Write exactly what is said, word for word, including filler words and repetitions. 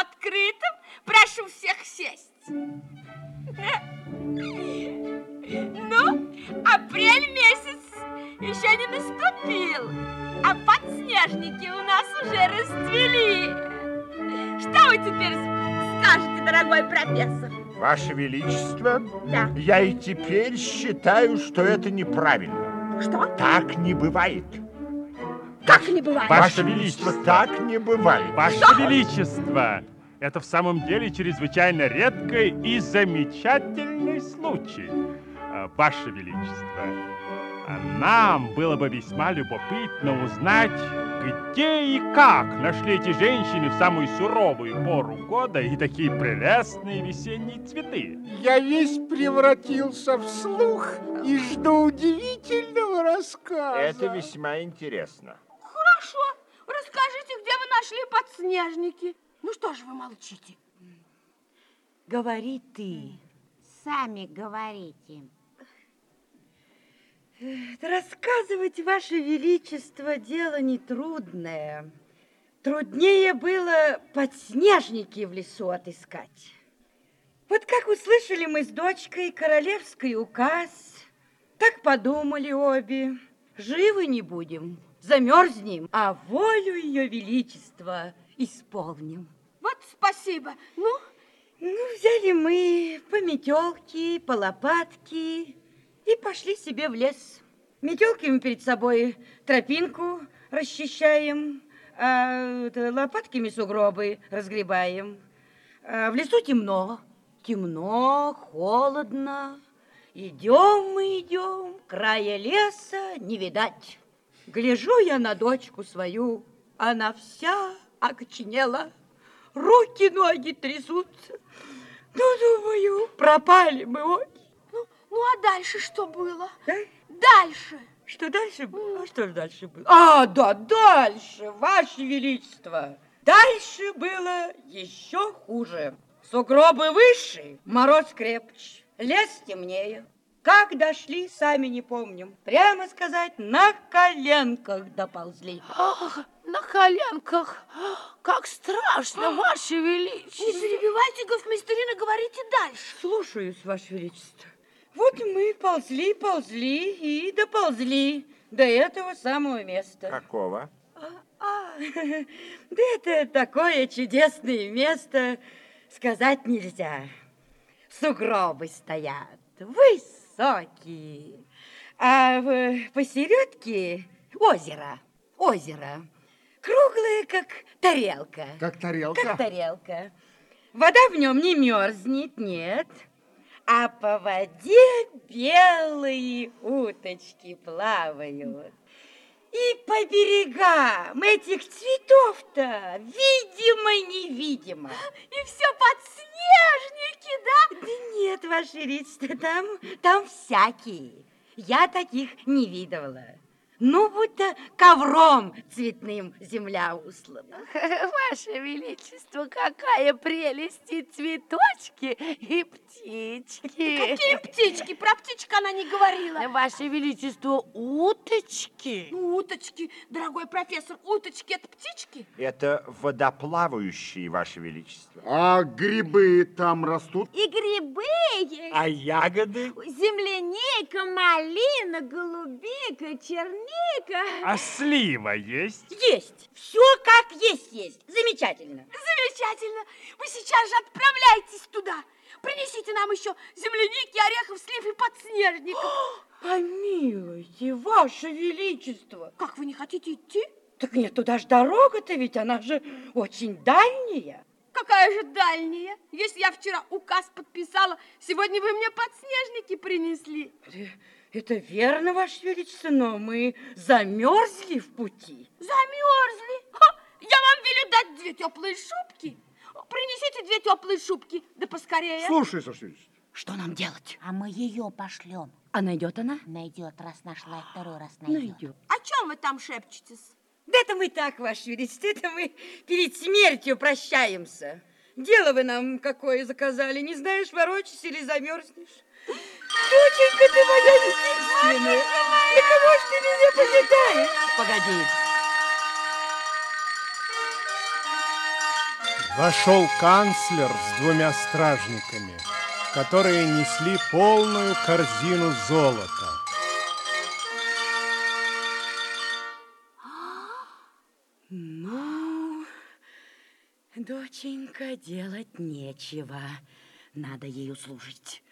открытым. Прошу всех сесть. Ну, апрель месяц еще не наступил, а подснежники у нас уже расцвели. Что вы теперь скажете, дорогой профессор? Ваше Величество, да. Я и теперь считаю, что это неправильно. Что? Так не бывает. Как не бывает? Ваше Величество, так не бывает. Ваше Что? Величество, это в самом деле чрезвычайно редкий и замечательный случай. Ваше Величество, нам было бы весьма любопытно узнать, где и как нашли эти женщины в самую суровую пору года и такие прелестные весенние цветы. Я весь превратился в слух и жду удивительного рассказа. Это весьма интересно. Хорошо. Расскажите, где вы нашли подснежники. Ну что же вы молчите? Говори ты. Сами говорите. Рассказывать, Ваше Величество, дело нетрудное. Труднее было подснежники в лесу отыскать. Вот как услышали мы с дочкой королевский указ, так подумали обе. Живы не будем, замерзнем, а волю Ее Величества исполним. Вот спасибо. Ну? Ну, взяли мы по метелке, по лопатке и пошли себе в лес. Метелки мы перед собой тропинку расчищаем, а лопатками сугробы разгребаем. А в лесу темно, темно, холодно. Идем мы, идем, края леса не видать. Гляжу я на дочку свою, она вся окоченела, руки, ноги трясутся. Ну, думаю, пропали мы обе. Ну, ну, а дальше что было? Да? Дальше. Что дальше было? А что же дальше было? А, да, дальше, Ваше Величество. Дальше было еще хуже. Сугробы выше, мороз крепче, лес темнее. Как дошли, сами не помним. Прямо сказать, на коленках доползли. Ах, на коленках. Как страшно, Ваше Величество. Не перебивайте, гофмистерина, говорите дальше. Слушаюсь, Ваше Величество. Вот мы ползли, ползли и доползли до этого самого места. Какого? А, а, да это такое чудесное место, сказать нельзя. Сугробы стоят, высокие, а в, посередке озеро, озеро, круглое, как тарелка. Как тарелка? Как тарелка. Вода в нем не мерзнет, нет. А по воде белые уточки плавают. И по берегам этих цветов-то видимо-невидимо. И все подснежники, да? Да нет, Ваше Величество, там, там всякие. Я таких не видывала. Ну, будто ковром цветным земля услана. Ваше Величество, какая прелесть и цветочки, и птички. Какие птички? Про птичек она не говорила. Ваше Величество, уточки. Ну, уточки, дорогой профессор, уточки это птички? Это водоплавающие, Ваше Величество. А грибы там растут? И грибы есть. А ягоды? Земляника, малина, голубика, черника. А слива есть? Есть. Все как есть есть. Замечательно. Замечательно. Вы сейчас же отправляйтесь туда. Принесите нам еще земляники, орехов, слив и подснежников. Помилуйте, Ваше Величество. Как, вы не хотите идти? Так нет, туда ж дорога-то, ведь она же очень дальняя. Какая же дальняя? Если я вчера указ подписала, сегодня вы мне подснежники принесли. Это верно, Ваше Величество, но мы замерзли в пути. Замерзли? Ха, я вам велю дать две теплые шубки. Принесите две теплые шубки, да поскорее. Слушай, Ваше Величество. Что нам делать? А мы ее пошлем. А найдет она? Найдет, раз нашла, второй раз найдет. Найдет. О чем вы там шепчетесь? Да это мы так, Ваше Величество, это мы перед смертью прощаемся. Дело вы нам какое заказали, не знаешь, ворочишься или замерзнешь. Доченька ты моя единственная, на кого ж ты меня поглядаешь? Погоди. Вошел канцлер с двумя стражниками, которые несли полную корзину золота. Ну, доченька, делать нечего. Надо ей услужить.